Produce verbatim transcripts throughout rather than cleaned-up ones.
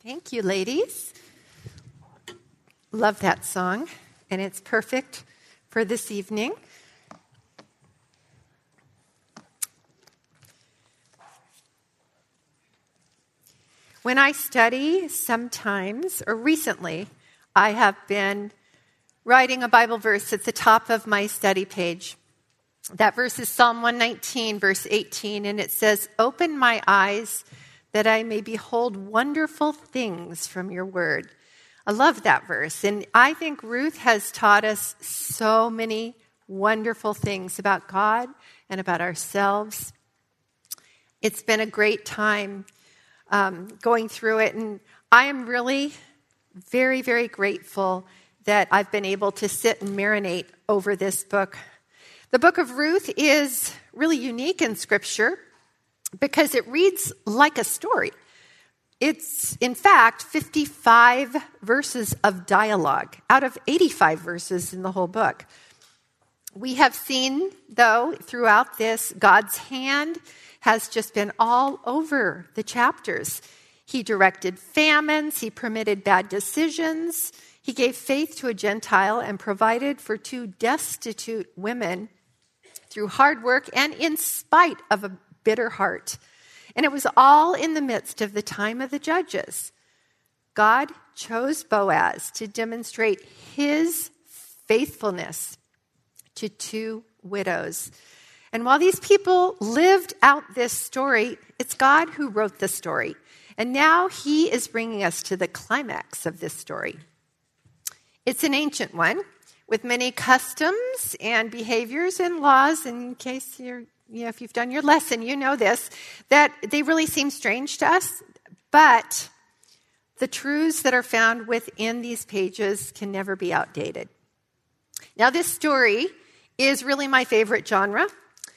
Thank you, ladies. Love that song, and it's perfect for this evening. When I study, sometimes, or recently, I have been writing a Bible verse at the top of my study page. That verse is Psalm one nineteen, verse eighteen, and it says, "Open my eyes that I may behold wonderful things from your word." I love that verse, and I think Ruth has taught us so many wonderful things about God and about ourselves. It's been a great time um, going through it, and I am really very, very grateful that I've been able to sit and marinate over this book. The book of Ruth is really unique in Scripture because it reads like a story. It's, in fact, fifty-five verses of dialogue out of eighty-five verses in the whole book. We have seen, though, throughout this, God's hand has just been all over the chapters. He directed famines, he permitted bad decisions, he gave faith to a Gentile and provided for two destitute women through hard work and in spite of a bitter heart. And it was all in the midst of the time of the judges. God chose Boaz to demonstrate his faithfulness to two widows. And while these people lived out this story, it's God who wrote the story. And now he is bringing us to the climax of this story. It's an ancient one with many customs and behaviors and laws. In case you're, you know, if you've done your lesson, you know this, that they really seem strange to us. But the truths that are found within these pages can never be outdated. Now, this story is really my favorite genre.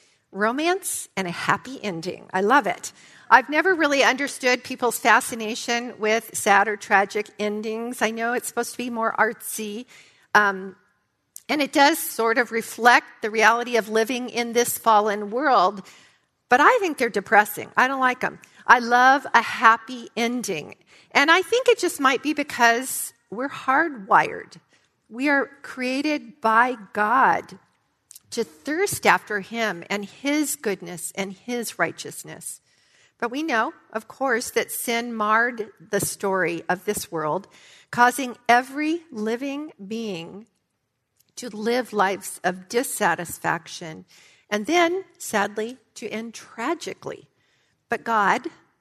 Romance and a happy ending. I love it. I've never really understood people's fascination with sad or tragic endings. I know it's supposed to be more artsy, um, and it does sort of reflect the reality of living in this fallen world, but I think they're depressing. I don't like them. I love a happy ending, and I think it just might be because we're hardwired. We are created by God to thirst after him and his goodness and his righteousness. But we know, of course, that sin marred the story of this world, causing every living being to live lives of dissatisfaction and then, sadly, to end tragically. But God,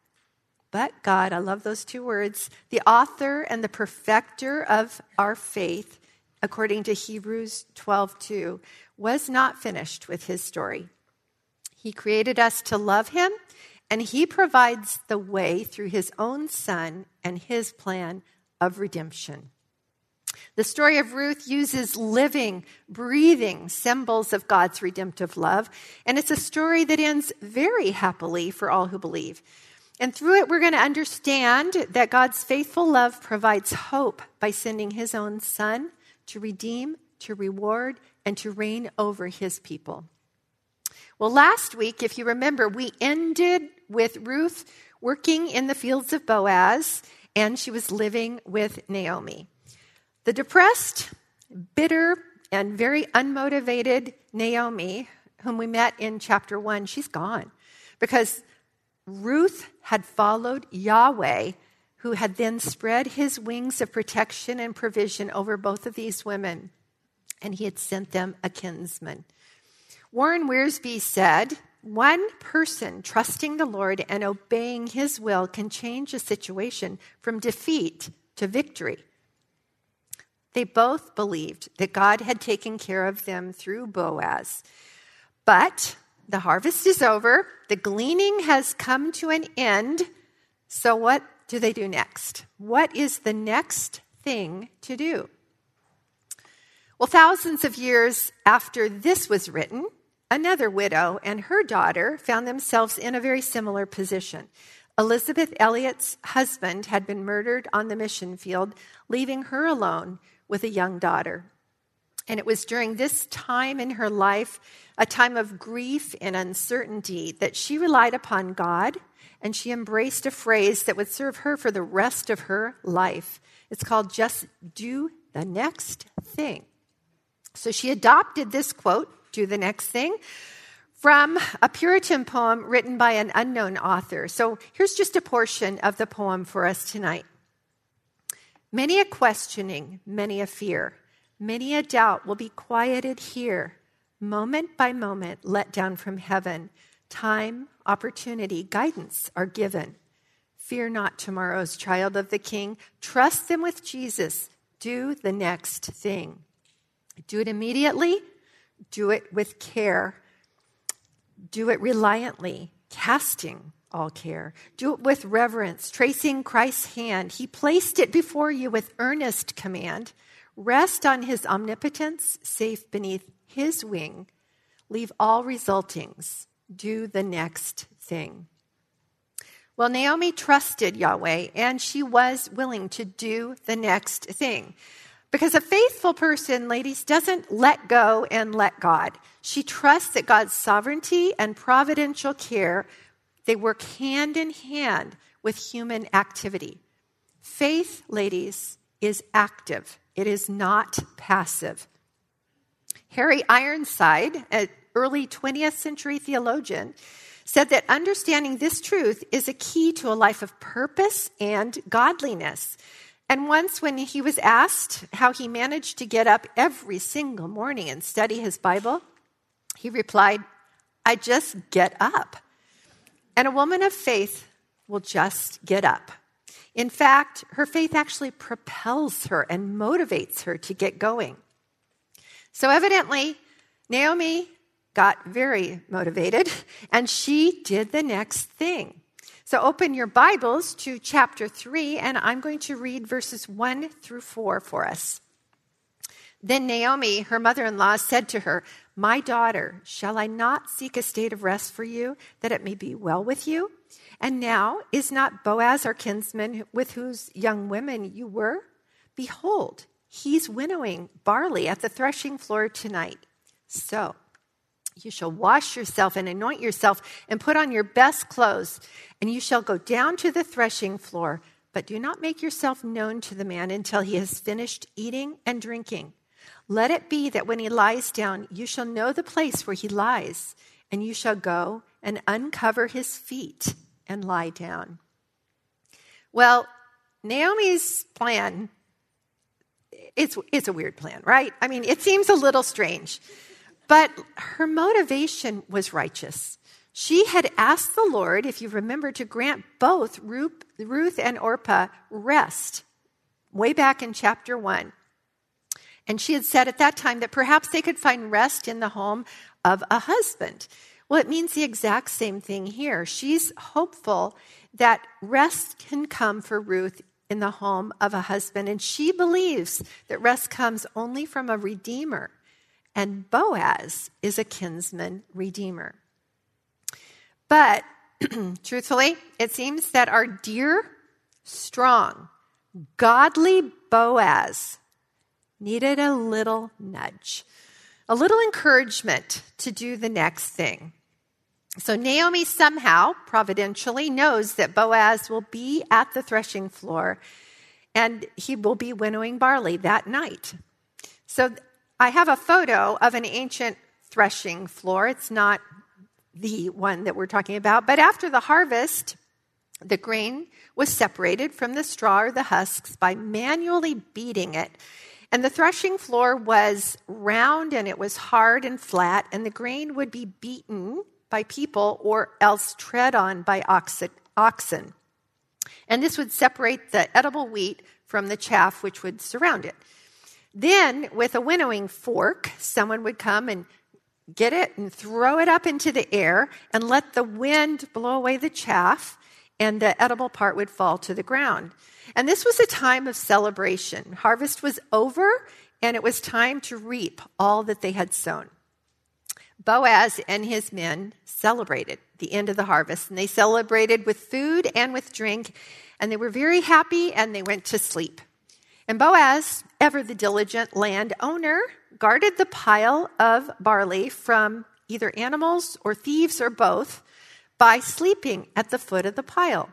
but God, I love those two words, the author and the perfecter of our faith, according to Hebrews twelve two, was not finished with his story. He created us to love him, and he provides the way through his own son and his plan of redemption. The story of Ruth uses living, breathing symbols of God's redemptive love, and it's a story that ends very happily for all who believe. And through it, we're going to understand that God's faithful love provides hope by sending his own son to redeem, to reward, and to reign over his people. Well, last week, if you remember, we ended with Ruth working in the fields of Boaz, and she was living with Naomi. The depressed, bitter, and very unmotivated Naomi, whom we met in chapter one, she's gone because Ruth had followed Yahweh, who had then spread his wings of protection and provision over both of these women, and he had sent them a kinsman. Warren Wiersbe said, "One person trusting the Lord and obeying his will can change a situation from defeat to victory." They both believed that God had taken care of them through Boaz. But the harvest is over. The gleaning has come to an end. So what do they do next? What is the next thing to do? Well, thousands of years after this was written, another widow and her daughter found themselves in a very similar position. Elizabeth Elliot's husband had been murdered on the mission field, leaving her alone with a young daughter. And it was during this time in her life, a time of grief and uncertainty, that she relied upon God, and she embraced a phrase that would serve her for the rest of her life. It's called, just do the next thing. So she adopted this quote, do the next thing, from a Puritan poem written by an unknown author. So here's just a portion of the poem for us tonight. Many a questioning, many a fear, many a doubt will be quieted here, moment by moment let down from heaven. Time, opportunity, guidance are given. Fear not tomorrow's child of the King. Trust them with Jesus. Do the next thing. Do it immediately. Do it with care. Do it reliantly, casting all care. Do it with reverence, tracing Christ's hand. He placed it before you with earnest command. Rest on his omnipotence, safe beneath his wing. Leave all resultings. Do the next thing. Well, Naomi trusted Yahweh, and she was willing to do the next thing. Because a faithful person, ladies, doesn't let go and let God. She trusts that God's sovereignty and providential care, they work hand in hand with human activity. Faith, ladies, is active. It is not passive. Harry Ironside, an early twentieth century theologian, said that understanding this truth is a key to a life of purpose and godliness. And once when he was asked how he managed to get up every single morning and study his Bible, he replied, I just get up. And a woman of faith will just get up. In fact, her faith actually propels her and motivates her to get going. So evidently, Naomi got very motivated, and she did the next thing. So open your Bibles to chapter three, and I'm going to read verses one through four for us. Then Naomi, her mother-in-law, said to her, My daughter, shall I not seek a state of rest for you, that it may be well with you? And now, is not Boaz our kinsman, with whose young women you were? Behold, he's winnowing barley at the threshing floor tonight. So you shall wash yourself and anoint yourself and put on your best clothes, and you shall go down to the threshing floor. But do not make yourself known to the man until he has finished eating and drinking. Let it be that when he lies down, you shall know the place where he lies, and you shall go and uncover his feet and lie down. Well, Naomi's plan, it's, it's a weird plan, right? I mean, it seems a little strange. But her motivation was righteous. She had asked the Lord, if you remember, to grant both Ruth and Orpah rest way back in chapter one. And she had said at that time that perhaps they could find rest in the home of a husband. Well, it means the exact same thing here. She's hopeful that rest can come for Ruth in the home of a husband, and she believes that rest comes only from a redeemer. And Boaz is a kinsman redeemer. But, truthfully, it seems that our dear, strong, godly Boaz needed a little nudge, a little encouragement to do the next thing. So Naomi somehow, providentially, knows that Boaz will be at the threshing floor, and he will be winnowing barley that night. So I have a photo of an ancient threshing floor. It's not the one that we're talking about. But after the harvest, the grain was separated from the straw or the husks by manually beating it. And the threshing floor was round and it was hard and flat, and the grain would be beaten by people or else tread on by oxen. And this would separate the edible wheat from the chaff which would surround it. Then, with a winnowing fork, someone would come and get it and throw it up into the air and let the wind blow away the chaff, and the edible part would fall to the ground. And this was a time of celebration. Harvest was over, and it was time to reap all that they had sown. Boaz and his men celebrated the end of the harvest, and they celebrated with food and with drink, and they were very happy, and they went to sleep. And Boaz, ever the diligent landowner, guarded the pile of barley from either animals or thieves or both by sleeping at the foot of the pile.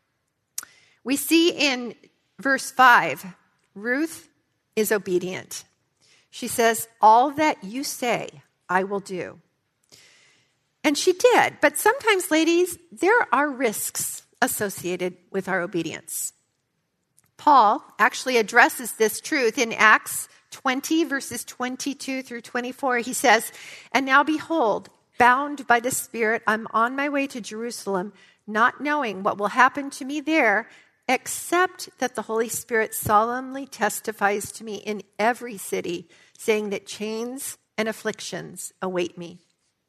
We see in verse five, Ruth is obedient. She says, all that you say, I will do. And she did. But sometimes, ladies, there are risks associated with our obedience. Paul actually addresses this truth in Acts twenty, verses twenty-two through twenty-four. He says, and now behold, bound by the Spirit, I'm on my way to Jerusalem, not knowing what will happen to me there, except that the Holy Spirit solemnly testifies to me in every city, saying that chains and afflictions await me.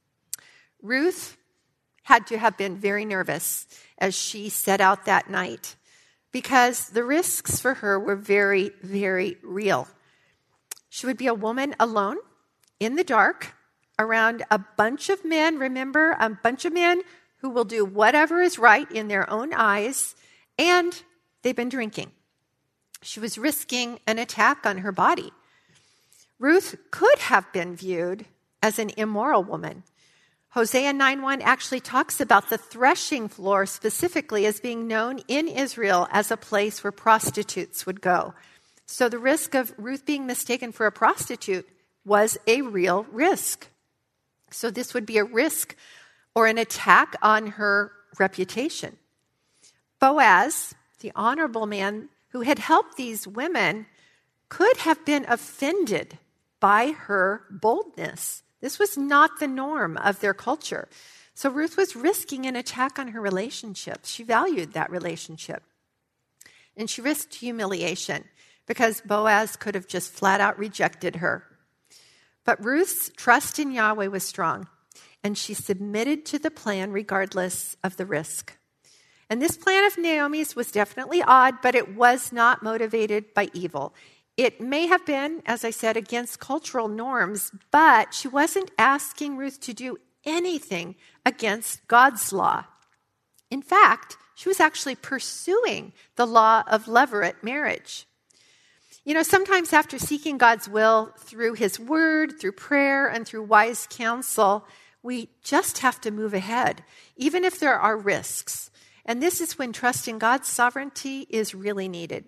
Ruth had to have been very nervous as she set out that night because the risks for her were very, very real. She would be a woman alone in the dark around a bunch of men, remember, a bunch of men who will do whatever is right in their own eyes, and they've been drinking. She was risking an attack on her body. Ruth could have been viewed as an immoral woman. Hosea nine one actually talks about the threshing floor specifically as being known in Israel as a place where prostitutes would go. So the risk of Ruth being mistaken for a prostitute was a real risk. So this would be a risk or an attack on her reputation. Boaz, the honorable man who had helped these women, could have been offended by her boldness. This was not the norm of their culture. So Ruth was risking an attack on her relationship. She valued that relationship. And she risked humiliation because Boaz could have just flat out rejected her. But Ruth's trust in Yahweh was strong, and she submitted to the plan regardless of the risk. And this plan of Naomi's was definitely odd, but it was not motivated by evil. It may have been, as I said, against cultural norms, but she wasn't asking Ruth to do anything against God's law. In fact, she was actually pursuing the law of levirate marriage. You know, sometimes after seeking God's will through his word, through prayer, and through wise counsel, we just have to move ahead, even if there are risks. And this is when trust in God's sovereignty is really needed.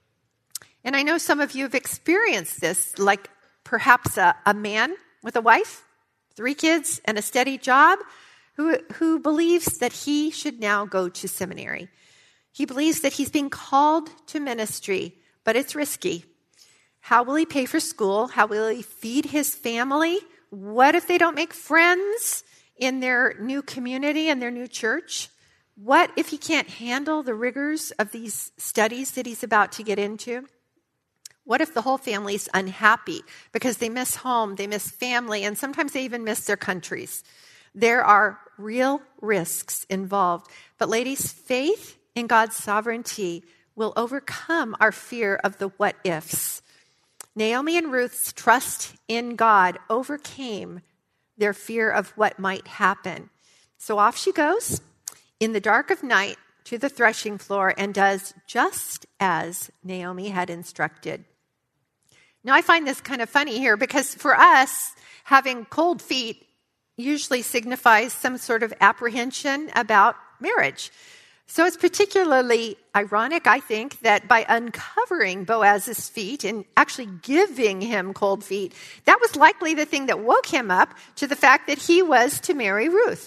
And I know some of you have experienced this, like perhaps a, a man with a wife, three kids, and a steady job who, who believes that he should now go to seminary. He believes that he's being called to ministry, but it's risky. How will he pay for school? How will he feed his family? What if they don't make friends in their new community and their new church? What if he can't handle the rigors of these studies that he's about to get into? What if the whole family's unhappy because they miss home, they miss family, and sometimes they even miss their countries? There are real risks involved. But ladies, faith in God's sovereignty will overcome our fear of the what ifs. Naomi and Ruth's trust in God overcame their fear of what might happen. So off she goes in the dark of night to the threshing floor and does just as Naomi had instructed. Now, I find this kind of funny here because for us, having cold feet usually signifies some sort of apprehension about marriage. So it's particularly ironic, I think, that by uncovering Boaz's feet and actually giving him cold feet, that was likely the thing that woke him up to the fact that he was to marry Ruth.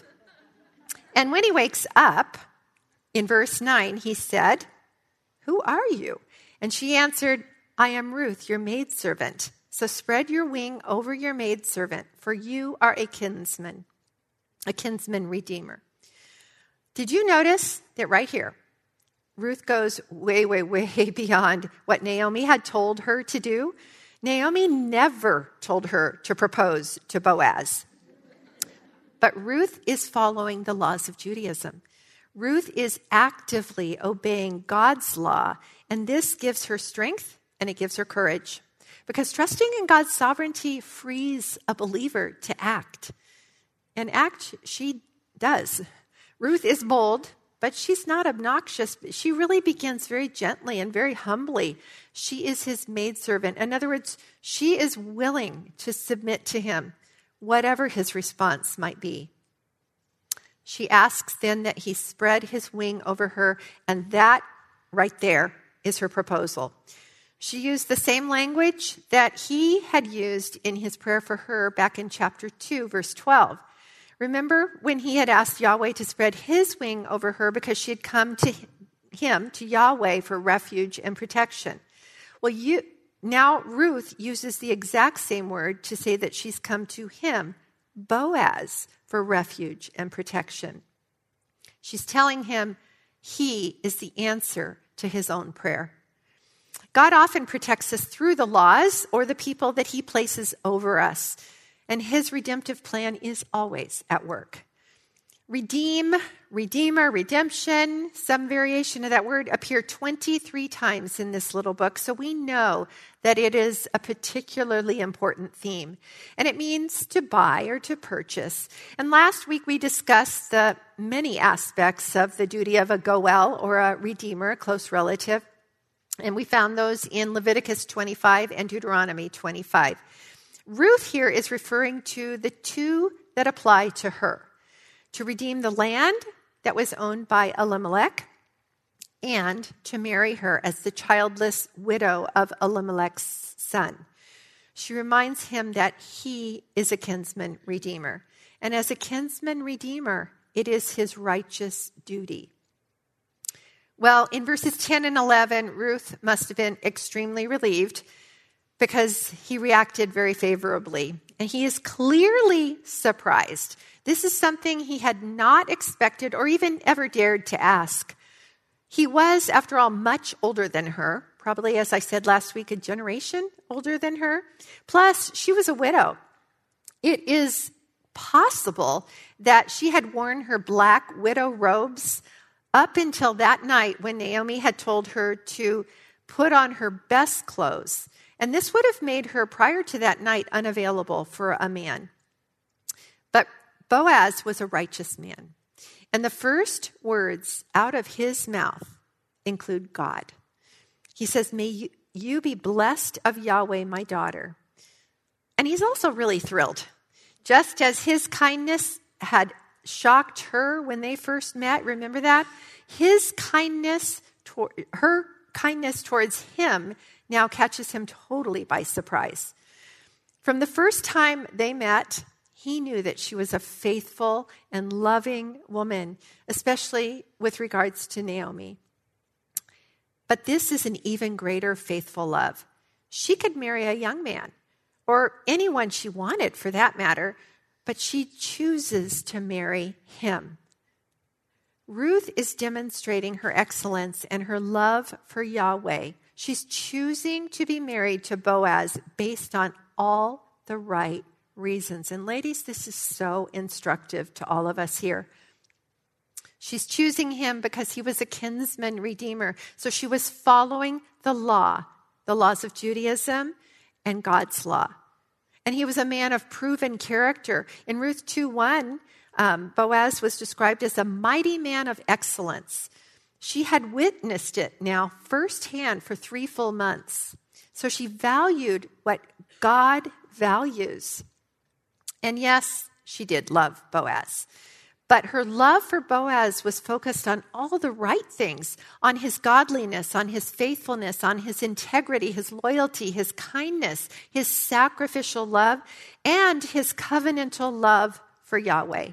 And when he wakes up, in verse nine, he said, "Who are you?" And she answered, "I am Ruth, your maidservant. So spread your wing over your maidservant, for you are a kinsman, a kinsman redeemer." Did you notice that right here, Ruth goes way, way, way beyond what Naomi had told her to do? Naomi never told her to propose to Boaz. But Ruth is following the laws of Judaism. Ruth is actively obeying God's law, and this gives her strength and it gives her courage. Because trusting in God's sovereignty frees a believer to act. And act she does. Ruth is bold, but she's not obnoxious. She really begins very gently and very humbly. She is his maidservant. In other words, she is willing to submit to him, whatever his response might be. She asks then that he spread his wing over her, and that right there is her proposal. She used the same language that he had used in his prayer for her back in chapter two, verse twelve. Remember when he had asked Yahweh to spread his wing over her because she had come to him, to Yahweh, for refuge and protection. Well, you, now Ruth uses the exact same word to say that she's come to him, Boaz, for refuge and protection. She's telling him he is the answer to his own prayer. God often protects us through the laws or the people that he places over us. And his redemptive plan is always at work. Redeem, redeemer, redemption, some variation of that word appear twenty-three times in this little book. So we know that it is a particularly important theme. And it means to buy or to purchase. And last week we discussed the many aspects of the duty of a goel or a redeemer, a close relative. And we found those in Leviticus twenty-five and Deuteronomy twenty-five. Ruth here is referring to the two that apply to her. To redeem the land that was owned by Elimelech, and to marry her as the childless widow of Elimelech's son. She reminds him that he is a kinsman redeemer. And as a kinsman redeemer, it is his righteous duty. Well, in verses ten and eleven, Ruth must have been extremely relieved because he reacted very favorably. And he is clearly surprised. This is something he had not expected or even ever dared to ask. He was, after all, much older than her, probably, as I said last week, a generation older than her. Plus, she was a widow. It is possible that she had worn her black widow robes up until that night when Naomi had told her to put on her best clothes. And this would have made her, prior to that night, unavailable for a man. But Boaz was a righteous man. And the first words out of his mouth include God. He says, "May you, you be blessed of Yahweh, my daughter." And he's also really thrilled. Just as his kindness had shocked her when they first met, remember that? His kindness, toward, her kindness towards him now catches him totally by surprise. From the first time they met, he knew that she was a faithful and loving woman, especially with regards to Naomi. But this is an even greater faithful love. She could marry a young man, or anyone she wanted for that matter, but she chooses to marry him. Ruth is demonstrating her excellence and her love for Yahweh. She's choosing to be married to Boaz based on all the right reasons. And ladies, this is so instructive to all of us here. She's choosing him because he was a kinsman redeemer. So she was following the law, the laws of Judaism and God's law. And he was a man of proven character. In Ruth two one, um, Boaz was described as a mighty man of excellence. She had witnessed it now firsthand for three full months. So she valued what God values. And yes, she did love Boaz. But her love for Boaz was focused on all the right things, on his godliness, on his faithfulness, on his integrity, his loyalty, his kindness, his sacrificial love, and his covenantal love for Yahweh.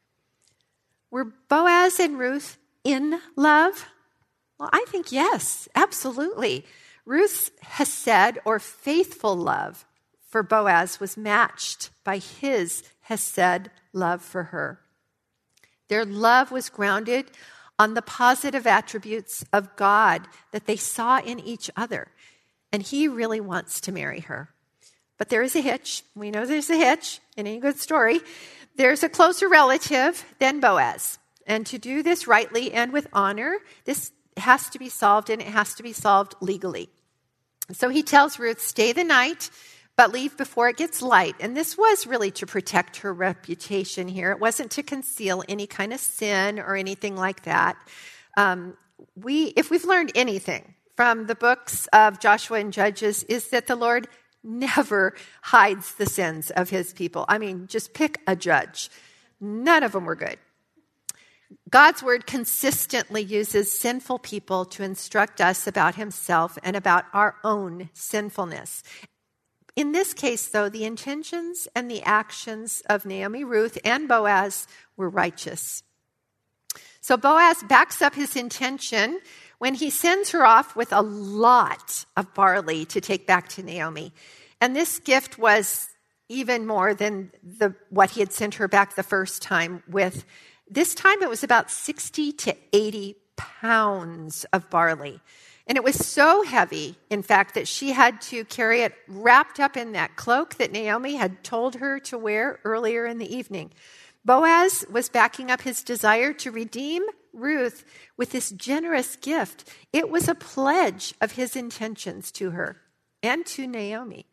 Were Boaz and Ruth in love? Well, I think yes, absolutely. Ruth's hesed, or faithful love for Boaz, was matched by his hesed love for her. Their love was grounded on the positive attributes of God that they saw in each other. And he really wants to marry her. But there is a hitch. We know there's a hitch in any good story. There's a closer relative than Boaz. And to do this rightly and with honor, this has to be solved, and it has to be solved legally. So he tells Ruth, stay the night, but leave before it gets light. And this was really to protect her reputation here. It wasn't to conceal any kind of sin or anything like that. Um, we, if we've learned anything from the books of Joshua and Judges, is that the Lord never hides the sins of his people. I mean, just pick a judge. None of them were good. God's word consistently uses sinful people to instruct us about himself and about our own sinfulness. In this case, though, the intentions and the actions of Naomi, Ruth, and Boaz were righteous. So Boaz backs up his intention when he sends her off with a lot of barley to take back to Naomi. And this gift was even more than the what he had sent her back the first time with. This time it was about sixty to eighty pounds of barley. And it was so heavy, in fact, that she had to carry it wrapped up in that cloak that Naomi had told her to wear earlier in the evening. Boaz was backing up his desire to redeem Ruth with this generous gift. It was a pledge of his intentions to her and to Naomi.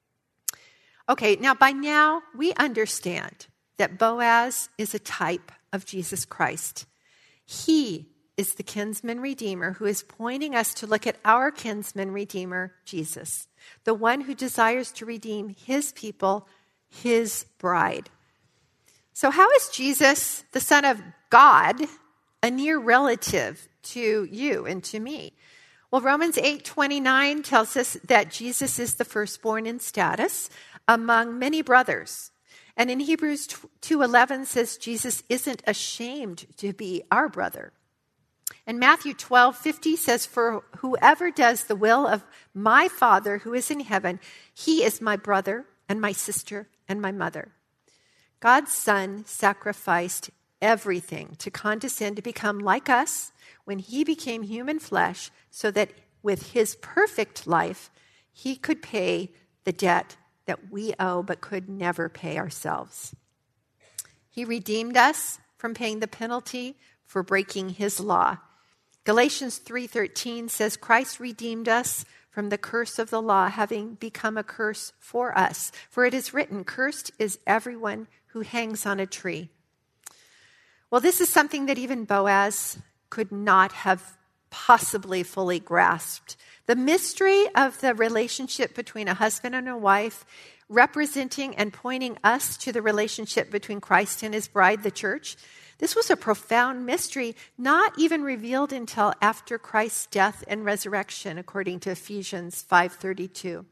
Okay, now by now we understand that Boaz is a type of Jesus Christ. He is the kinsman redeemer who is pointing us to look at our kinsman redeemer, Jesus, the one who desires to redeem his people, his bride. So how is Jesus, the Son of God, a near relative to you and to me? Well, Romans eight twenty-nine tells us that Jesus is the firstborn in status among many brothers. And in Hebrews two eleven says Jesus isn't ashamed to be our brother. And Matthew twelve fifty says, for whoever does the will of my Father who is in heaven, he is my brother and my sister and my mother. God's Son sacrificed everything to condescend to become like us when he became human flesh so that with his perfect life, he could pay the debt that we owe but could never pay ourselves. He redeemed us from paying the penalty for breaking his law. Galatians three thirteen says, Christ redeemed us from the curse of the law, having become a curse for us. For it is written, cursed is everyone who hangs on a tree. Well, this is something that even Boaz could not have possibly fully grasped. The mystery of the relationship between a husband and a wife, representing and pointing us to the relationship between Christ and his bride, the church, this was a profound mystery, not even revealed until after Christ's death and resurrection, according to Ephesians five thirty-two.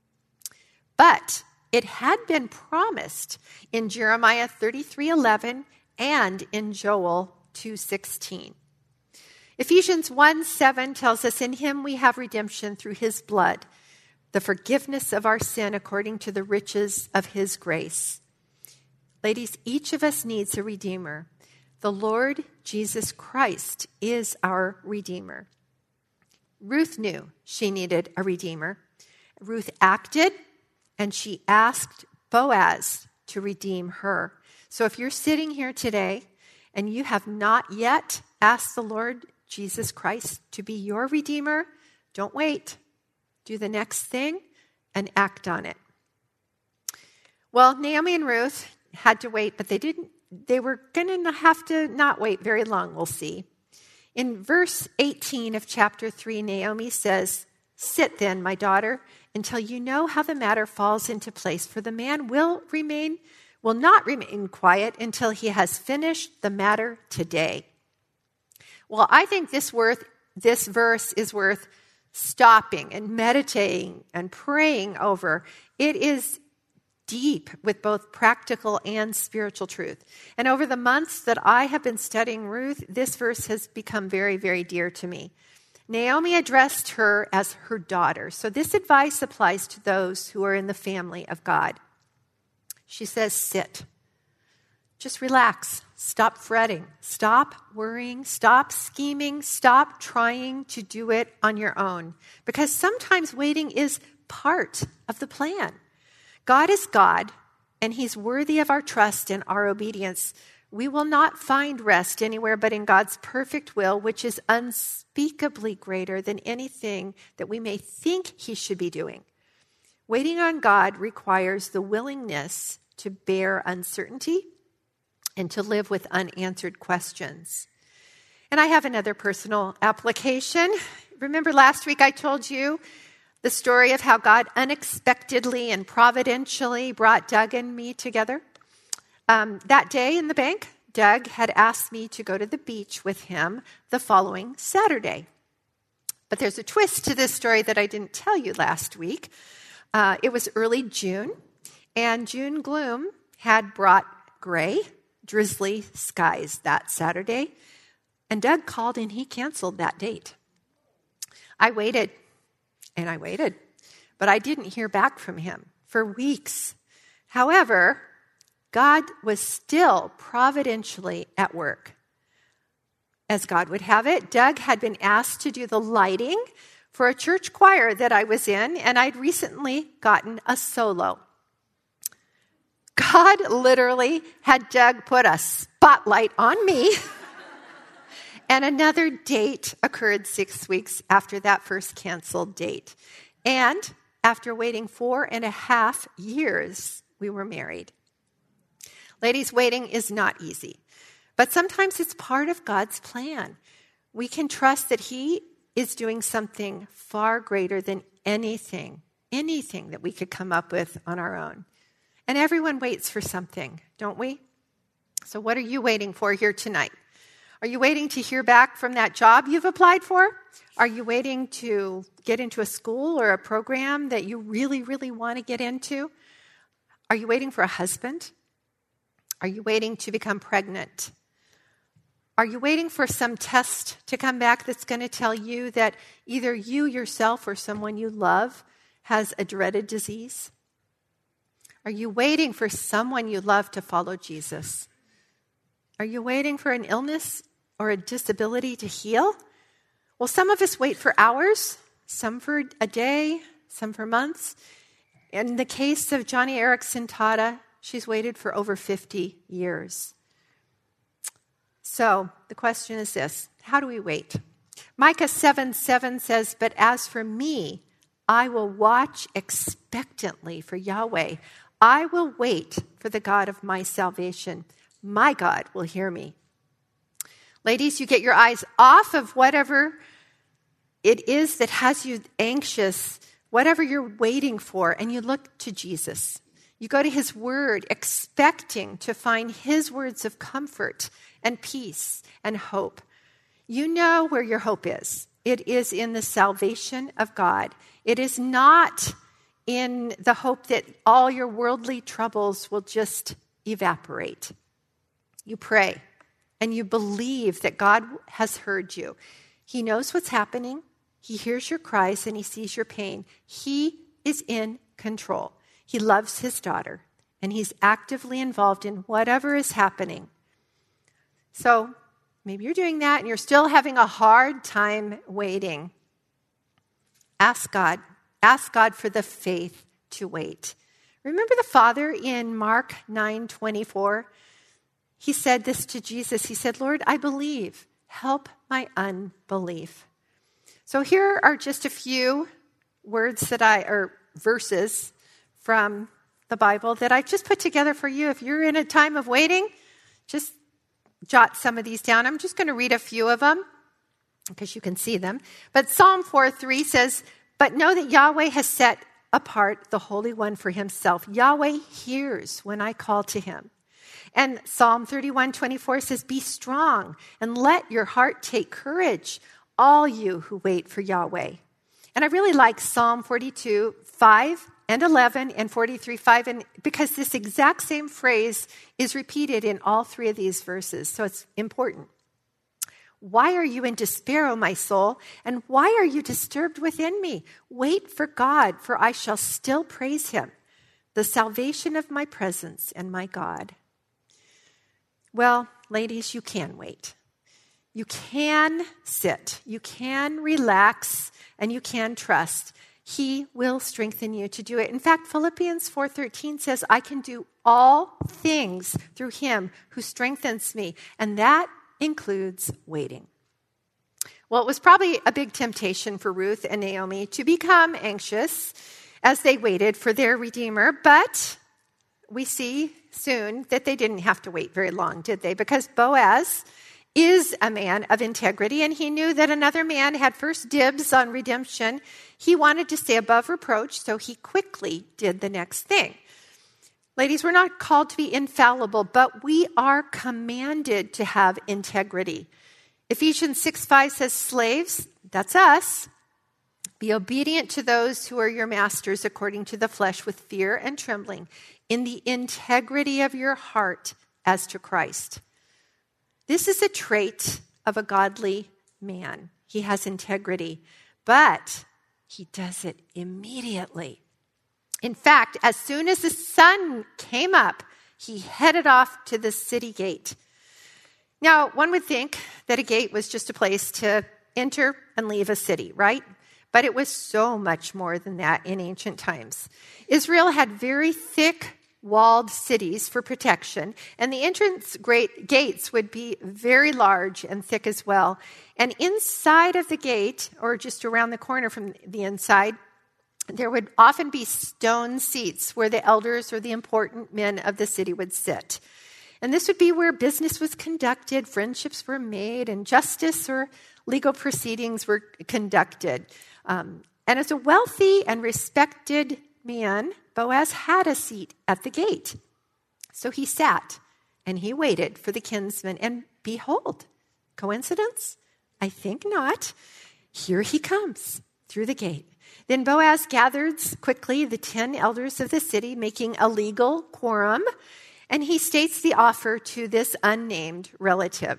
But it had been promised in Jeremiah thirty-three eleven and in Joel two sixteen. Ephesians one seven tells us, in him we have redemption through his blood, the forgiveness of our sin according to the riches of his grace. Ladies, each of us needs a redeemer. The Lord Jesus Christ is our redeemer. Ruth knew she needed a redeemer. Ruth acted, and she asked Boaz to redeem her. So if you're sitting here today and you have not yet asked the Lord Jesus Christ to be your redeemer, don't wait. Do the next thing and act on it. Well, Naomi and Ruth had to wait, but they didn't. They were going to have to not wait very long, we'll see. In verse eighteen of chapter three, Naomi says, sit then, my daughter, until you know how the matter falls into place, for the man will remain, will not remain quiet until he has finished the matter today. Well, I think this worth this verse is worth stopping and meditating and praying over. It is deep with both practical and spiritual truth. And over the months that I have been studying Ruth, this verse has become very, very dear to me. Naomi addressed her as her daughter. So this advice applies to those who are in the family of God. She says, sit. Just relax. Stop fretting. Stop worrying. Stop scheming. Stop trying to do it on your own. Because sometimes waiting is part of the plan. God is God, and he's worthy of our trust and our obedience. We will not find rest anywhere but in God's perfect will, which is unspeakably greater than anything that we may think he should be doing. Waiting on God requires the willingness to bear uncertainty and to live with unanswered questions. And I have another personal application. Remember last week I told you the story of how God unexpectedly and providentially brought Doug and me together? Um, that day in the bank, Doug had asked me to go to the beach with him the following Saturday. But there's a twist to this story that I didn't tell you last week. Uh, it was early June, and June gloom had brought gray, drizzly skies that Saturday. And Doug called and he canceled that date. I waited and I waited, but I didn't hear back from him for weeks. However, God was still providentially at work. As God would have it, Doug had been asked to do the lighting for a church choir that I was in, and I'd recently gotten a solo. God literally had Doug put a spotlight on me. And another date occurred six weeks after that first canceled date. And after waiting four and a half years, we were married. Ladies, waiting is not easy, but sometimes it's part of God's plan. We can trust that He is doing something far greater than anything, anything that we could come up with on our own. And everyone waits for something, don't we? So what are you waiting for here tonight? Are you waiting to hear back from that job you've applied for? Are you waiting to get into a school or a program that you really, really want to get into? Are you waiting for a husband? Are you waiting to become pregnant? Are you waiting for some test to come back that's going to tell you that either you yourself or someone you love has a dreaded disease? Are you waiting for someone you love to follow Jesus? Are you waiting for an illness or a disability to heal? Well, some of us wait for hours, some for a day, some for months. In the case of Johnny Erickson Tata, she's waited for over fifty years. So the question is this: how do we wait? Micah seven seven says, "But as for me, I will watch expectantly for Yahweh. I will wait for the God of my salvation. My God will hear me." Ladies, you get your eyes off of whatever it is that has you anxious, whatever you're waiting for, and you look to Jesus. You go to His Word, expecting to find His words of comfort and peace and hope. You know where your hope is. It is in the salvation of God. It is not in the hope that all your worldly troubles will just evaporate. You pray and you believe that God has heard you. He knows what's happening. He hears your cries and He sees your pain. He is in control. He loves His daughter and He's actively involved in whatever is happening. So maybe you're doing that and you're still having a hard time waiting. Ask God. Ask God for the faith to wait. Remember the Father in Mark nine twenty-four? He said this to Jesus. He said, "Lord, I believe. Help my unbelief." So here are just a few words that I, or verses from the Bible that I've just put together for you. If you're in a time of waiting, just jot some of these down. I'm just going to read a few of them because you can see them. But Psalm four three says, "But know that Yahweh has set apart the Holy One for Himself. Yahweh hears when I call to Him." And Psalm thirty-one twenty-four says, "Be strong and let your heart take courage, all you who wait for Yahweh." And I really like Psalm forty-two five and eleven and forty-three five, and because this exact same phrase is repeated in all three of these verses, so it's important. "Why are you in despair, O my soul? And why are you disturbed within me? Wait for God, for I shall still praise Him, the salvation of my presence and my God." Well, ladies, you can wait. You can sit. You can relax, and you can trust. He will strengthen you to do it. In fact, Philippians four thirteen says, "I can do all things through Him who strengthens me." And that includes waiting. Well, it was probably a big temptation for Ruth and Naomi to become anxious as they waited for their Redeemer. But we see soon that they didn't have to wait very long, did they? Because Boaz is a man of integrity, and he knew that another man had first dibs on redemption. He wanted to stay above reproach, so he quickly did the next thing. Ladies, we're not called to be infallible, but we are commanded to have integrity. Ephesians six five says, slaves, that's us, be obedient to those who are your masters according to the flesh with fear and trembling, in the integrity of your heart as to Christ. This is a trait of a godly man. He has integrity, but he does it immediately. In fact, as soon as the sun came up, he headed off to the city gate. Now, one would think that a gate was just a place to enter and leave a city, right? But it was so much more than that in ancient times. Israel had very thick walled cities for protection, and the entrance great gates would be very large and thick as well. And inside of the gate, or just around the corner from the inside, there would often be stone seats where the elders or the important men of the city would sit. And this would be where business was conducted, friendships were made, and justice or legal proceedings were conducted. Um, and as a wealthy and respected man, Boaz had a seat at the gate. So he sat and he waited for the kinsman. And behold, coincidence? I think not. Here he comes through the gate. Then Boaz gathers quickly the ten elders of the city, making a legal quorum, and he states the offer to this unnamed relative.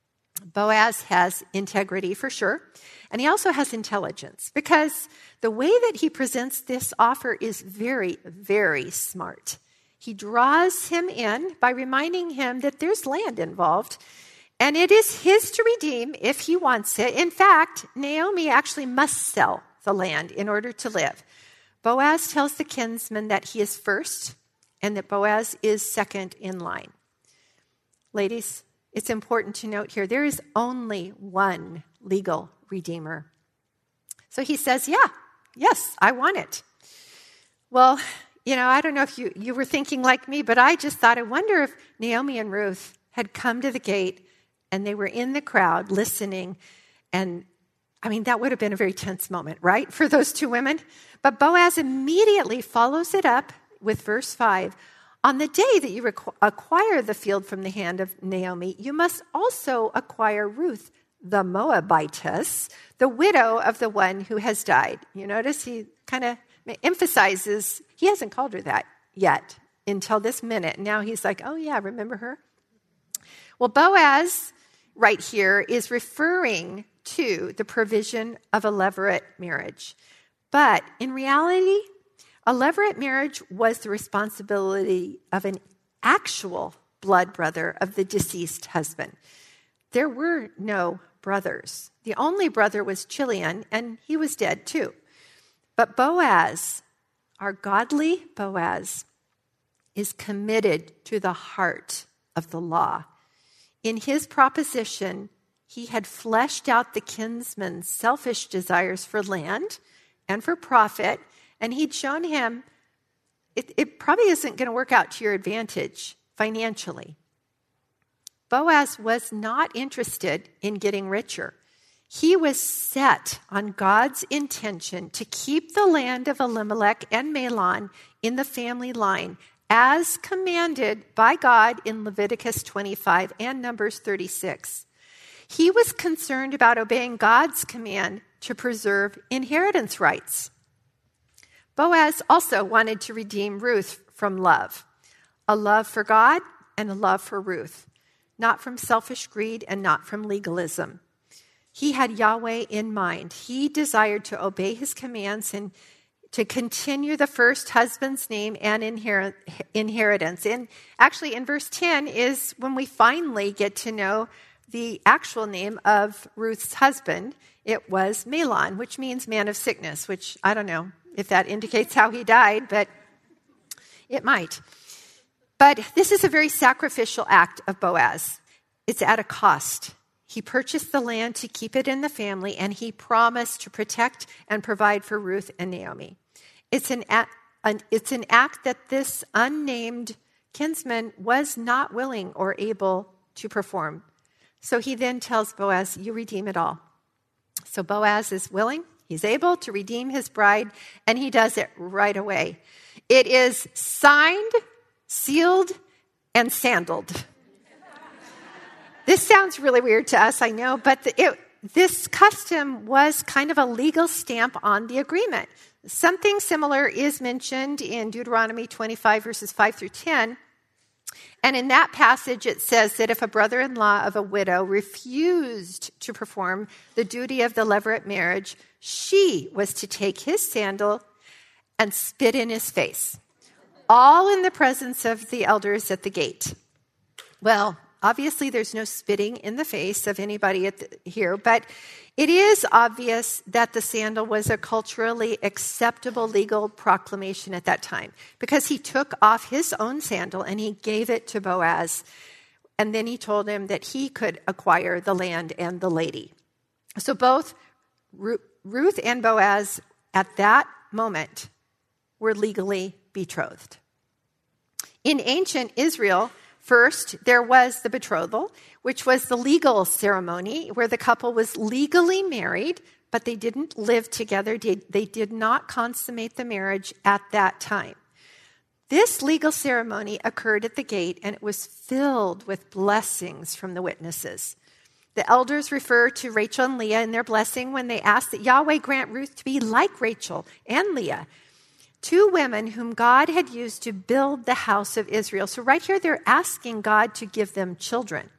Boaz has integrity for sure, and he also has intelligence, because the way that he presents this offer is very, very smart. He draws him in by reminding him that there's land involved, and it is his to redeem if he wants it. In fact, Naomi actually must sell the land in order to live. Boaz tells the kinsman that he is first and that Boaz is second in line. Ladies, it's important to note here, there is only one legal redeemer. So he says, yeah, yes, I want it. Well, you know, I don't know if you, you were thinking like me, but I just thought, I wonder if Naomi and Ruth had come to the gate and they were in the crowd listening. And I mean, that would have been a very tense moment, right, for those two women. But Boaz immediately follows it up with verse five. On the day that you requ- acquire the field from the hand of Naomi, you must also acquire Ruth, the Moabitess, the widow of the one who has died. You notice he kind of emphasizes, he hasn't called her that yet until this minute. Now he's like, oh yeah, remember her? Well, Boaz right here is referring to the provision of a levirate marriage. But in reality, a levirate marriage was the responsibility of an actual blood brother of the deceased husband. There were no brothers. The only brother was Chilion, and he was dead too. But Boaz, our godly Boaz, is committed to the heart of the law. In his proposition, he had fleshed out the kinsman's selfish desires for land and for profit, and he'd shown him it, it probably isn't going to work out to your advantage financially. Boaz was not interested in getting richer. He was set on God's intention to keep the land of Elimelech and Mahlon in the family line, as commanded by God in Leviticus twenty-five and Numbers thirty-six. He was concerned about obeying God's command to preserve inheritance rights. Boaz also wanted to redeem Ruth from love, a love for God and a love for Ruth, not from selfish greed and not from legalism. He had Yahweh in mind. He desired to obey his commands and to continue the first husband's name and inherit, inheritance. And actually in verse ten is when we finally get to know the actual name of Ruth's husband. It was Mahlon, which means man of sickness, which I don't know if that indicates how he died, but it might. But this is a very sacrificial act of Boaz. It's at a cost. He purchased the land to keep it in the family, and he promised to protect and provide for Ruth and Naomi. It's an, act, an, it's an act that this unnamed kinsman was not willing or able to perform. So he then tells Boaz, you redeem it all. So Boaz is willing, he's able to redeem his bride, and he does it right away. It is signed, sealed, and sandaled. This sounds really weird to us, I know, but the, it, this custom was kind of a legal stamp on the agreement. Something similar is mentioned in Deuteronomy twenty-five, verses five through ten. And in that passage, it says that if a brother-in-law of a widow refused to perform the duty of the levirate marriage, she was to take his sandal and spit in his face, all in the presence of the elders at the gate. Well, obviously, there's no spitting in the face of anybody at the, here, but it is obvious that the sandal was a culturally acceptable legal proclamation at that time, because he took off his own sandal and he gave it to Boaz, and then he told him that he could acquire the land and the lady. So both Ruth and Boaz at that moment were legally betrothed. In ancient Israel, first, there was the betrothal, which was the legal ceremony where the couple was legally married, but they didn't live together. They did not consummate the marriage at that time. This legal ceremony occurred at the gate, and it was filled with blessings from the witnesses. The elders refer to Rachel and Leah in their blessing when they ask that Yahweh grant Ruth to be like Rachel and Leah, two women whom God had used to build the house of Israel. So right here, they're asking God to give them children.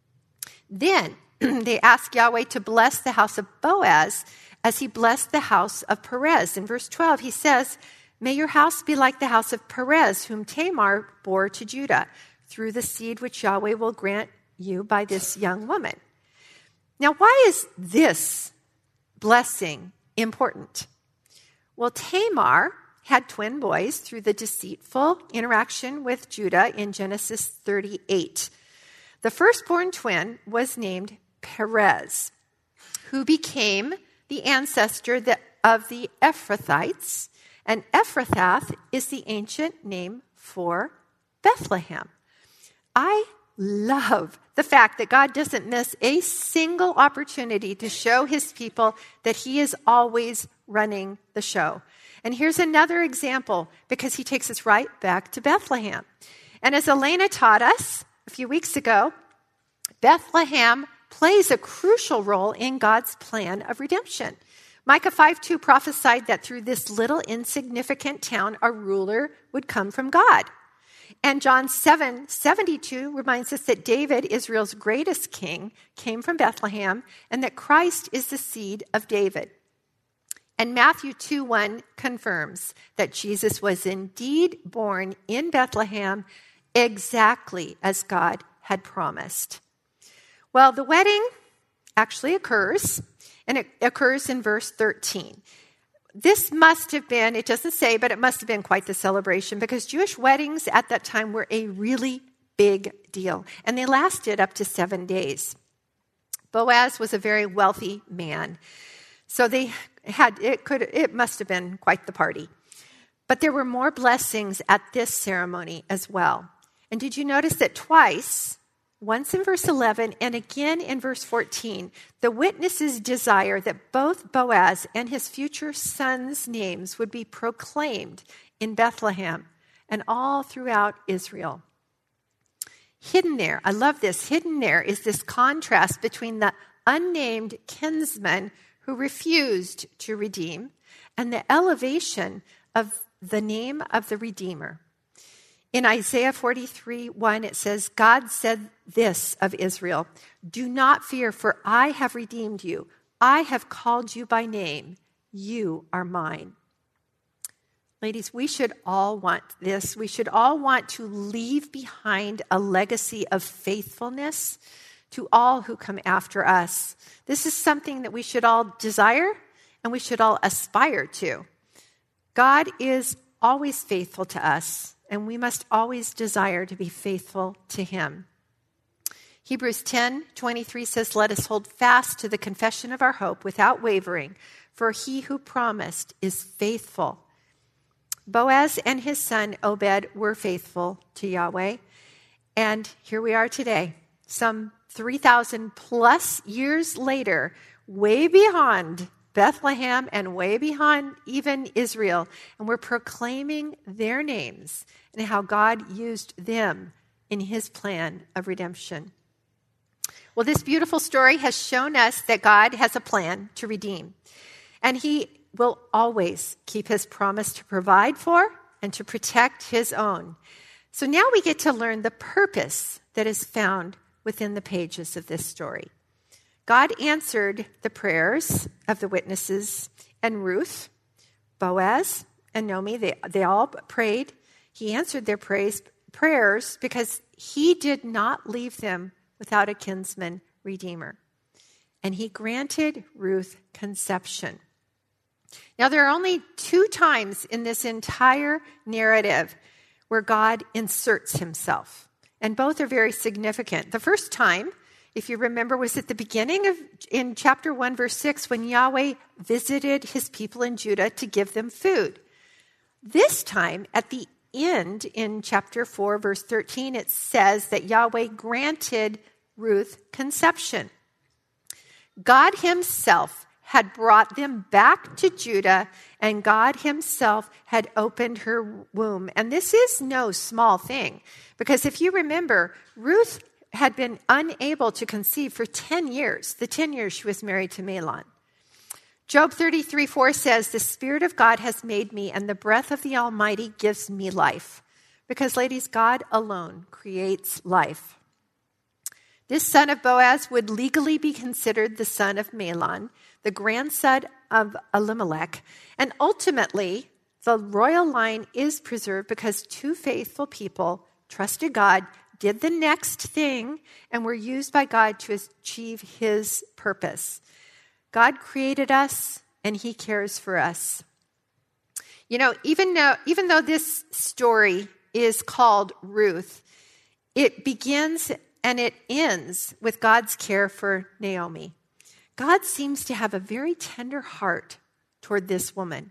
Then they ask Yahweh to bless the house of Boaz as he blessed the house of Perez. In verse twelve, he says, may your house be like the house of Perez, whom Tamar bore to Judah, through the seed which Yahweh will grant you by this young woman. Now, why is this blessing important? Well, Tamar had twin boys through the deceitful interaction with Judah in Genesis thirty-eight. The firstborn twin was named Perez, who became the ancestor of the Ephrathites, and Ephrathath is the ancient name for Bethlehem. I love the fact that God doesn't miss a single opportunity to show his people that he is always running the show. And here's another example, because he takes us right back to Bethlehem. And as Elena taught us a few weeks ago, Bethlehem plays a crucial role in God's plan of redemption. Micah five two prophesied that through this little insignificant town, a ruler would come from God. And John seven seventy-two reminds us that David, Israel's greatest king, came from Bethlehem, and that Christ is the seed of David. And Matthew two one confirms that Jesus was indeed born in Bethlehem exactly as God had promised. Well, the wedding actually occurs, and it occurs in verse thirteen. This must have been, it doesn't say, but it must have been quite the celebration, because Jewish weddings at that time were a really big deal, and they lasted up to seven days. Boaz was a very wealthy man, so they had, it could, it must have been quite the party. But there were more blessings at this ceremony as well. And did you notice that twice, once in verse eleven and again in verse fourteen, the witnesses desire that both Boaz and his future sons' names would be proclaimed in Bethlehem and all throughout Israel. Hidden there, I love this, hidden there is this contrast between the unnamed kinsman who refused to redeem and the elevation of the name of the Redeemer. In Isaiah forty-three one, it says, God said this of Israel, do not fear, for I have redeemed you. I have called you by name. You are mine. Ladies, we should all want this. We should all want to leave behind a legacy of faithfulness to all who come after us. This is something that we should all desire and we should all aspire to. God is always faithful to us, and we must always desire to be faithful to him. Hebrews ten twenty-three says, let us hold fast to the confession of our hope without wavering, for he who promised is faithful. Boaz and his son Obed were faithful to Yahweh. And here we are today, some three thousand plus years later, way beyond Bethlehem and way behind even Israel. And we're proclaiming their names and how God used them in his plan of redemption. Well, this beautiful story has shown us that God has a plan to redeem. And he will always keep his promise to provide for and to protect his own. So now we get to learn the purpose that is found within the pages of this story. God answered the prayers of the witnesses and Ruth, Boaz, and Naomi. They, they all prayed. He answered their praise, prayers because he did not leave them without a kinsman redeemer. And he granted Ruth conception. Now, there are only two times in this entire narrative where God inserts himself, and both are very significant. The first time, if you remember, was at the beginning of in chapter one, verse six, when Yahweh visited his people in Judah to give them food. This time, at the end, in chapter four, verse thirteen, it says that Yahweh granted Ruth conception. God himself had brought them back to Judah, and God himself had opened her womb. And this is no small thing, because if you remember, Ruth had been unable to conceive for ten years, the ten years she was married to Mahlon. Job thirty-three four says, "The Spirit of God has made me, and the breath of the Almighty gives me life." Because, ladies, God alone creates life. This son of Boaz would legally be considered the son of Mahlon, the grandson of Elimelech, and ultimately, the royal line is preserved because two faithful people trusted God, did the next thing, and were used by God to achieve his purpose. God created us, and he cares for us. You know, even though, even though this story is called Ruth, it begins and it ends with God's care for Naomi. God seems to have a very tender heart toward this woman.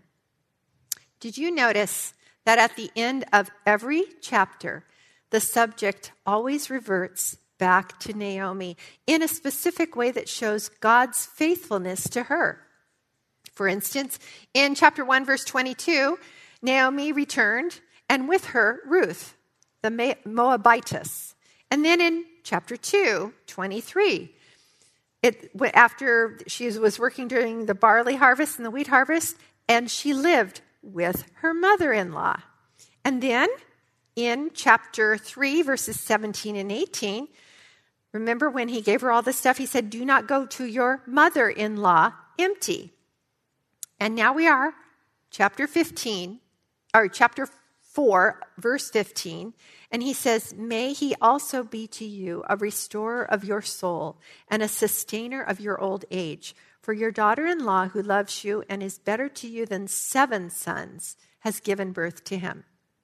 Did you notice that at the end of every chapter, the subject always reverts back to Naomi in a specific way that shows God's faithfulness to her? For instance, in chapter one, verse twenty-two, Naomi returned, and with her Ruth, the Moabitess. And then in chapter two, twenty-three, it, after she was working during the barley harvest and the wheat harvest, and she lived with her mother-in-law. And then in chapter three, verses seventeen and eighteen, remember when he gave her all this stuff, he said, "Do not go to your mother-in-law empty." And now we are, chapter fifteen, or chapter four, verse fifteen, and he says, "May he also be to you a restorer of your soul and a sustainer of your old age. For your daughter-in-law who loves you and is better to you than seven sons has given birth to him."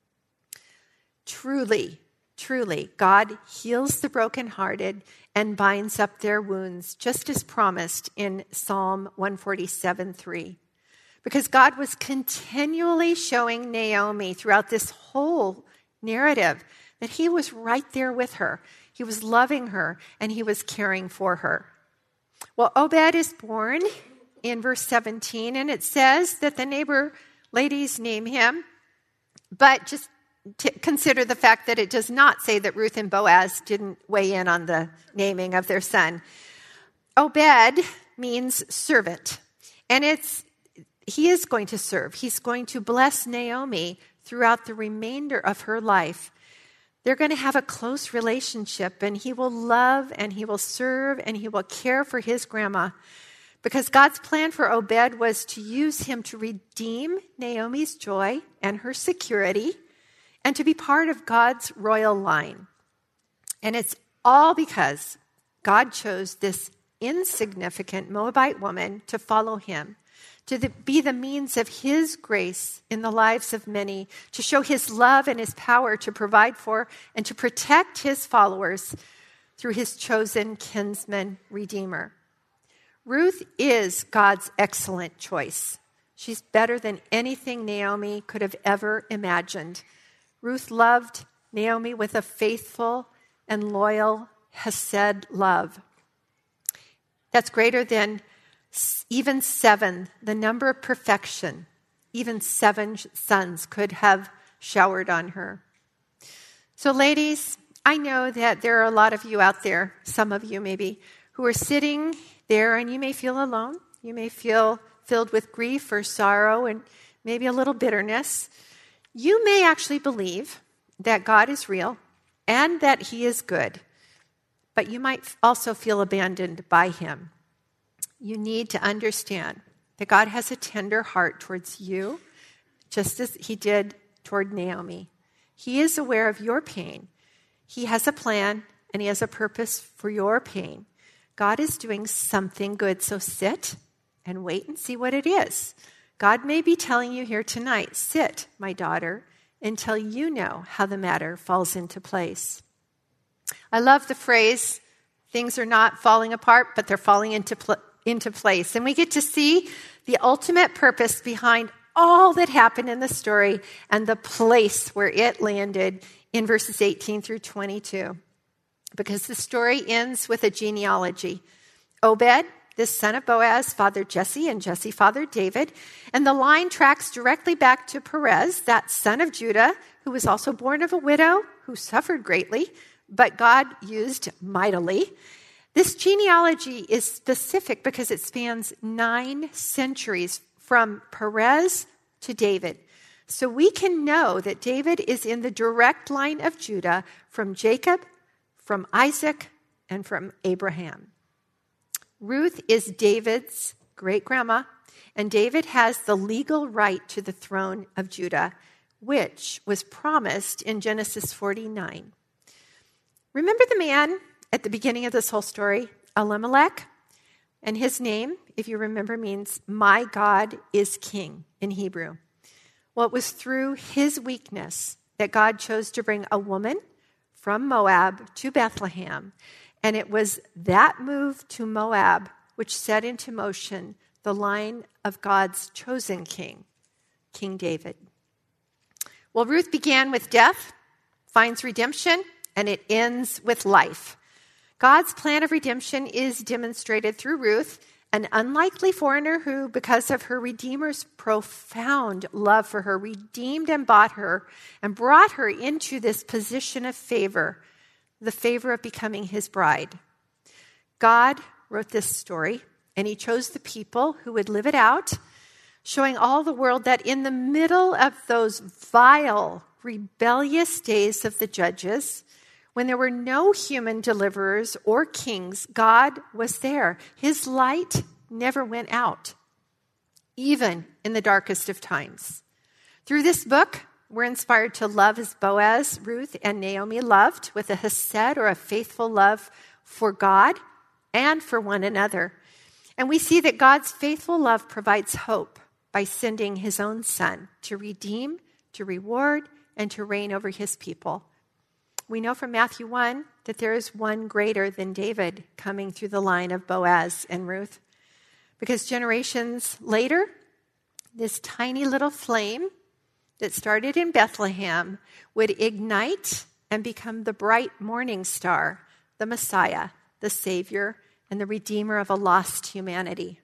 Truly, truly, God heals the brokenhearted and binds up their wounds, just as promised in Psalm one forty-seven three. Because God was continually showing Naomi throughout this whole narrative that he was right there with her. He was loving her, and he was caring for her. Well, Obed is born in verse seventeen, and it says that the neighbor ladies name him, but just to consider the fact that it does not say that Ruth and Boaz didn't weigh in on the naming of their son. Obed means servant, and it's he is going to serve. He's going to bless Naomi throughout the remainder of her life. They're going to have a close relationship, and he will love and he will serve and he will care for his grandma, because God's plan for Obed was to use him to redeem Naomi's joy and her security and to be part of God's royal line. And it's all because God chose this insignificant Moabite woman to follow him, to the, be the means of his grace in the lives of many, to show his love and his power to provide for and to protect his followers through his chosen kinsman redeemer. Ruth is God's excellent choice, She's better than anything Naomi could have ever imagined. Ruth loved Naomi with a faithful and loyal Hesed love. That's greater than even seven, the number of perfection. Even seven sons could have showered on her. So ladies, I know that there are a lot of you out there, some of you maybe, who are sitting there and you may feel alone. You may feel filled with grief or sorrow and maybe a little bitterness. You may actually believe that God is real and that he is good, but you might also feel abandoned by him. You need to understand that God has a tender heart towards you, just as he did toward Naomi. He is aware of your pain. He has a plan and he has a purpose for your pain. God is doing something good, so sit and wait and see what it is. God may be telling you here tonight, sit, my daughter, until you know how the matter falls into place. I love the phrase, things are not falling apart, but they're falling into, pl- into place. And we get to see the ultimate purpose behind all that happened in the story and the place where it landed in verses eighteen through twenty-two. Because the story ends with a genealogy. Obed, this son of Boaz, fathered Jesse, and Jesse fathered David. And the line tracks directly back to Perez, that son of Judah, who was also born of a widow who suffered greatly, but God used mightily. This genealogy is specific because it spans nine centuries from Perez to David. So we can know that David is in the direct line of Judah from Jacob, from Isaac, and from Abraham. Ruth is David's great-grandma, and David has the legal right to the throne of Judah, which was promised in Genesis forty-nine. Remember the man at the beginning of this whole story, Elimelech? And his name, if you remember, means, my God is king in Hebrew. Well, it was through his weakness that God chose to bring a woman from Moab to Bethlehem. And it was that move to Moab which set into motion the line of God's chosen king, King David. Well, Ruth began with death, finds redemption, and it ends with life. God's plan of redemption is demonstrated through Ruth, an unlikely foreigner who, because of her Redeemer's profound love for her, redeemed and bought her and brought her into this position of favor, the favor of becoming his bride. God wrote this story, and he chose the people who would live it out, showing all the world that in the middle of those vile, rebellious days of the judges, when there were no human deliverers or kings, God was there. His light never went out, even in the darkest of times. Through this book, we're inspired to love as Boaz, Ruth, and Naomi loved, with a hesed or a faithful love for God and for one another. And we see that God's faithful love provides hope by sending his own son to redeem, to reward, and to reign over his people. We know from Matthew one that there is one greater than David coming through the line of Boaz and Ruth. Because generations later, this tiny little flame that started in Bethlehem would ignite and become the bright morning star, the Messiah, the Savior, and the Redeemer of a lost humanity.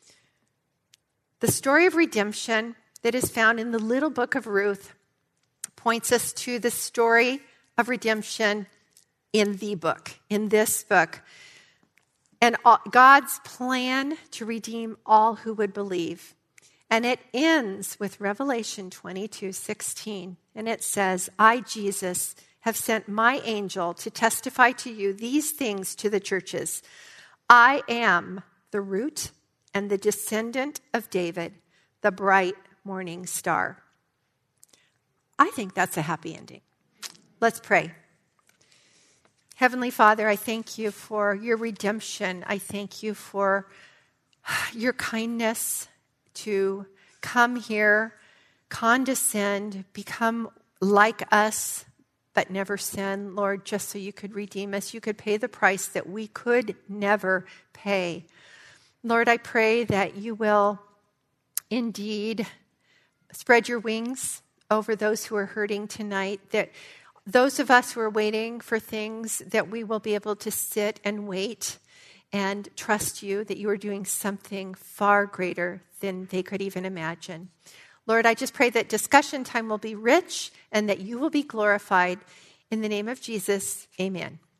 The story of redemption that is found in the little book of Ruth points us to the story of redemption in the book, in this book. And God's plan to redeem all who would believe. And it ends with Revelation twenty-two sixteen. And it says, I, Jesus, have sent my angel to testify to you these things to the churches. I am the root and the descendant of David, the bright morning star. I think that's a happy ending. Let's pray. Heavenly Father, I thank you for your redemption. I thank you for your kindness to come here, condescend, become like us, but never sin, Lord, just so you could redeem us. You could pay the price that we could never pay. Lord, I pray that you will indeed spread your wings over those who are hurting tonight, that those of us who are waiting for things, that we will be able to sit and wait and trust you that you are doing something far greater than they could even imagine. Lord, I just pray that discussion time will be rich and that you will be glorified. In the name of Jesus, amen.